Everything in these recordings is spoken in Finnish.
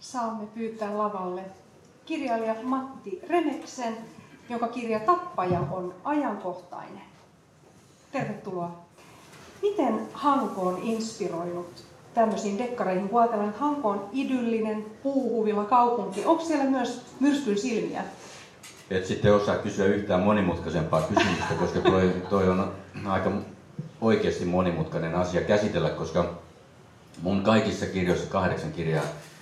saamme pyytää lavalle kirjailija Matti Remeksen, jonka kirja Tappaja on ajankohtainen. Tervetuloa. Miten Hanko on inspiroinut tämmöisiin dekkareihin, kun ajatellaan, että Hanko on idyllinen, puuhuvila kaupunki? Onko siellä myös myrskyn silmiä? Et sitten osaa kysyä yhtään monimutkaisempaa kysymystä, koska toi on aika oikeasti monimutkainen asia käsitellä, koska mun kaikissa kirjoissa, 8 kirjaa,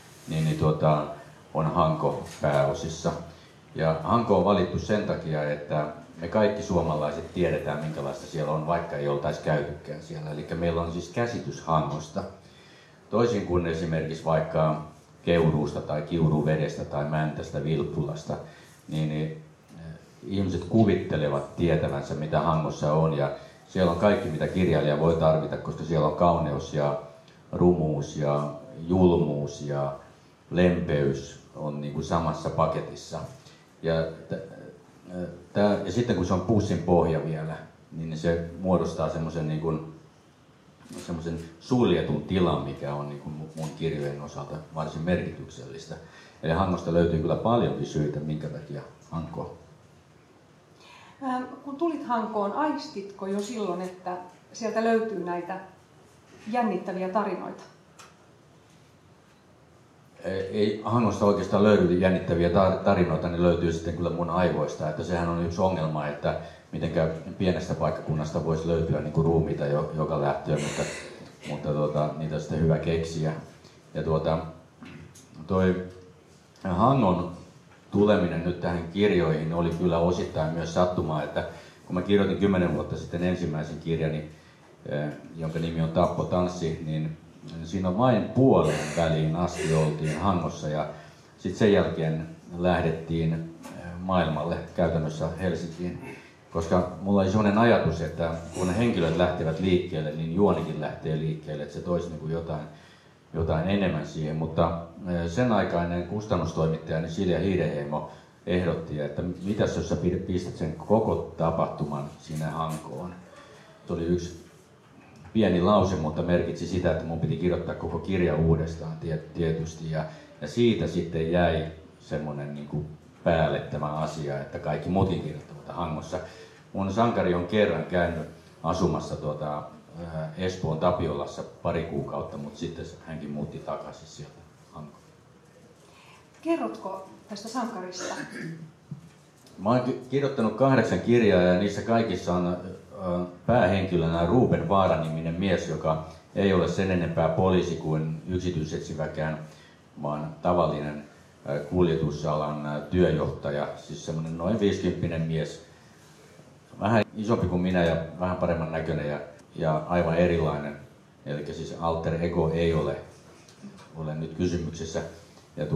on Hanko pääosissa. Ja Hanko on valittu sen takia, että me kaikki suomalaiset tiedetään, minkälaista siellä on, vaikka ei oltaisi käytykään siellä. Eli meillä on siis käsitys Hangosta. Toisin kuin esimerkiksi vaikka Keuruusta tai Kiuruvedestä tai Mäntästä, Vilppulasta, niin ihmiset kuvittelevat tietävänsä, mitä Hangossa on. Ja siellä on kaikki, mitä kirjailija voi tarvita, koska siellä on kauneus ja rumuus ja julmuus ja lempeys on niin kuin samassa paketissa. Ja sitten kun se on pussin pohja vielä, niin se muodostaa semmoisen niin kuin suljetun tilan, mikä on niin kuin mun kirjojen osalta varsin merkityksellistä. Eli Hangosta löytyy kyllä paljonkin syitä, minkä takia Hanko. Kun tulit Hankoon, aistitko jo silloin, että sieltä löytyy näitä jännittäviä tarinoita? Ei Hangosta oikeastaan löydy jännittäviä tarinoita, niin löytyy sitten kyllä mun aivoista. Että sehän on yksi ongelma, että mitenkä pienestä paikkakunnasta voisi löytyä niin kuin ruumiita joka lähtöön, mutta niitä on sitten hyvä keksiä. Ja toi Hangon tuleminen nyt tähän kirjoihin oli kyllä osittain myös sattumaa, että kun mä kirjoitin 10 vuotta sitten ensimmäisen kirjani, jonka nimi on Tappo tanssi, niin siinä vain puolen väliin asti oltiin Hangossa ja sitten sen jälkeen lähdettiin maailmalle, käytännössä Helsinkiin. Koska mulla oli sellainen ajatus, että kun henkilöt lähtevät liikkeelle, niin juonikin lähtee liikkeelle, että se toisi niin kuin jotain enemmän siihen. Mutta sen aikainen kustannustoimittaja Silja Hiidenheimo ehdotti, että mitäs jos sä pistät sen koko tapahtuman sinne Hankoon. Se oli yksi pieni lause, mutta merkitsi sitä, että mun piti kirjoittaa koko kirja uudestaan tietysti. Ja siitä sitten jäi semmoinen niin kuin päälle tämä asia, että kaikki muutkin kirjoittavat Hangossa. Mun sankari on kerran käynyt asumassa Espoon Tapiolassa pari kuukautta, mutta sitten hänkin muutti takaisin sieltä Hankoon. Kerrotko tästä sankarista? Mä oon kirjoittanut 8 kirjaa ja niissä kaikissa on päähenkilönä Ruben Vaara-niminen mies, joka ei ole sen enempää poliisi kuin yksityisetsiväkään, vaan tavallinen kuljetusalan työjohtaja, siis semmoinen noin 50 mies, vähän isompi kuin minä ja vähän paremman näköinen ja aivan erilainen. Eli siis alter ego ei ole nyt kysymyksessä. Ja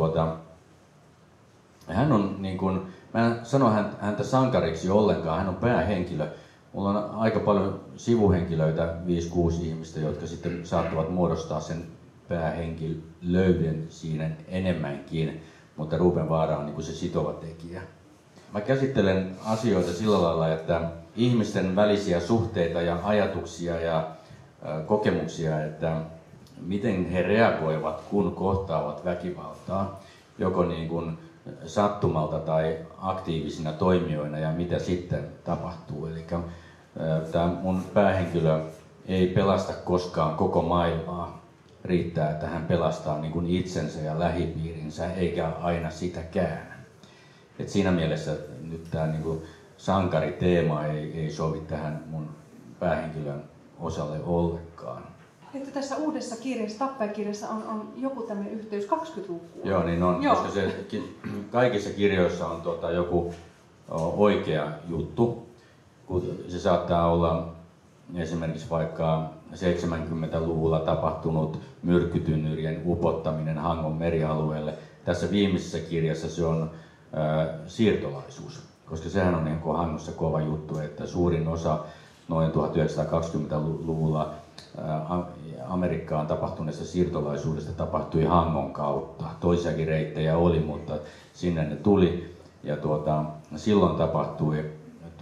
hän on niin kuin, mä en sano häntä sankariksi ollenkaan, hän on päähenkilö. Mulla on aika paljon sivuhenkilöitä, 5-6 ihmistä, jotka sitten saattavat muodostaa sen päähenkilöyden siinä enemmänkin, mutta Ruben Vaara on niin kuin se sitova tekijä. Mä käsittelen asioita sillä lailla, että ihmisten välisiä suhteita ja ajatuksia ja kokemuksia, että miten he reagoivat, kun kohtaavat väkivaltaa, joko niin kuin sattumalta tai aktiivisina toimijoina ja mitä sitten tapahtuu. Eli tämä mun päähenkilö ei pelasta koskaan koko maailmaa. Riittää, että hän pelastaa niin kuin itsensä ja lähipiirinsä, eikä aina sitäkään. Et siinä mielessä nyt tämä niin kuin sankariteema ei sovi tähän mun päähenkilön osalle ollenkaan. Että tässä uudessa kirjassa, Tappaja-kirjassa on joku tämmöinen yhteys 20-lukuun. Joo, niin on, koska kaikissa kirjoissa on joku oikea juttu. Se saattaa olla esimerkiksi vaikka 70-luvulla tapahtunut myrkkytynnyrien upottaminen Hangon merialueelle. Tässä viimeisessä kirjassa se on siirtolaisuus, koska sehän on niin kuin Hangossa kova juttu, että suurin osa noin 1920-luvulla Amerikkaan tapahtuneesta siirtolaisuudesta tapahtui Hangon kautta. Toisiakin reittejä oli, mutta sinne ne tuli. Ja silloin tapahtui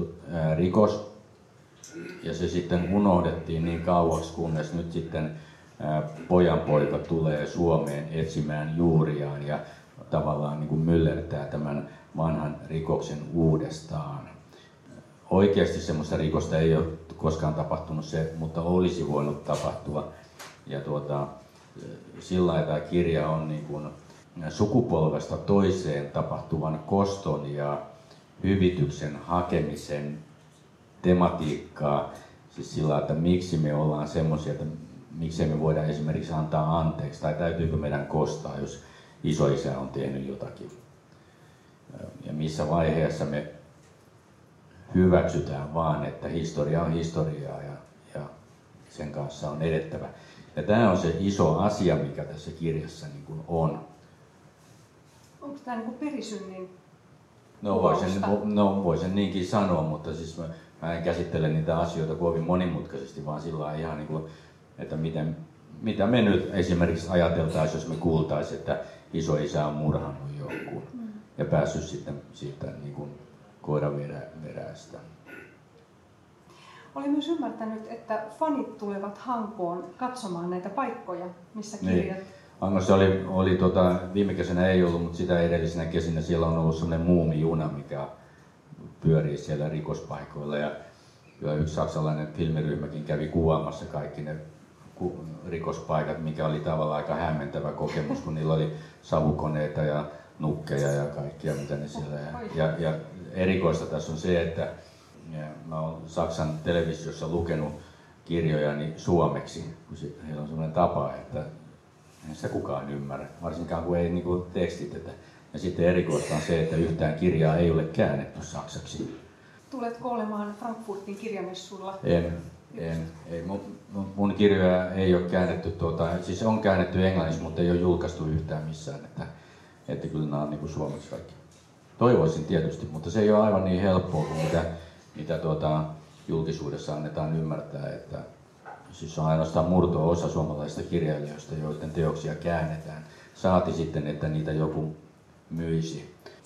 rikos, ja se sitten unohdettiin niin kauaksi, kunnes nyt sitten pojanpoika tulee Suomeen etsimään juuriaan ja tavallaan niin kuin myllertää tämän vanhan rikoksen uudestaan. Oikeasti semmoista rikosta ei ole koskaan tapahtunut se, mutta olisi voinut tapahtua. Ja sillä lailla tämä kirja on niin kuin sukupolvesta toiseen tapahtuvan koston ja hyvityksen hakemisen tematiikkaa. Siis sillä, että miksi me ollaan semmoisia, että miksei me voida esimerkiksi antaa anteeksi tai täytyykö meidän kostaa, jos isoisä on tehnyt jotakin. Ja missä vaiheessa me hyväksytään vaan, että historia on historiaa ja sen kanssa on edettävä. Ja tämä on se iso asia, mikä tässä kirjassa niin kuin on. Onko tämä niin kuin perisynnin voisin niinkin sanoa, mutta siis mä en käsittele niitä asioita kovin monimutkaisesti, vaan sillä lailla ihan niin kuin, että mitä me nyt esimerkiksi ajateltaisiin, jos me kuultaisiin, että isoisä on murhannut jonkun ja päässyt sitten siitä niin kuin koiraveräjästä. Olen myös ymmärtänyt, että fanit tulevat Hankoon katsomaan näitä paikkoja, missä kirjat... Niin. Hangossa oli viime kesänä ei ollut, mutta sitä edellisenä kesinä siellä on ollut sellainen muumijuna, mikä pyörii siellä rikospaikoilla. Ja yksi saksalainen filmiryhmäkin kävi kuvaamassa kaikki ne rikospaikat, mikä oli tavallaan aika hämmentävä kokemus, kun niillä oli savukoneita ja nukkeja ja kaikkia, mitä ne siellä... Ja erikoista tässä on se, että mä oon Saksan televisiossa lukenut kirjojani suomeksi, kun heillä on sellainen tapa, että ei sitä kukaan ymmärrä, varsinkaan kun ei niinku tekstitetä. Ja sitten erikoista on se, että yhtään kirjaa ei ole käännetty saksaksi. Tuletko olemaan Frankfurtin kirjamessuilla? Ei. Mun kirjoja ei ole käännetty, siis on käännetty englanniksi, mutta ei ole julkaistu yhtään missään. Että kyllä nämä on niinku suomeksi kaikki. Toivoisin tietysti, mutta se ei ole aivan niin helppoa kuin mitä julkisuudessa annetaan ymmärtää, että siis on ainoastaan murto-osa suomalaisista kirjailijoista, joiden teoksia käännetään. Saati sitten, että niitä joku myisi.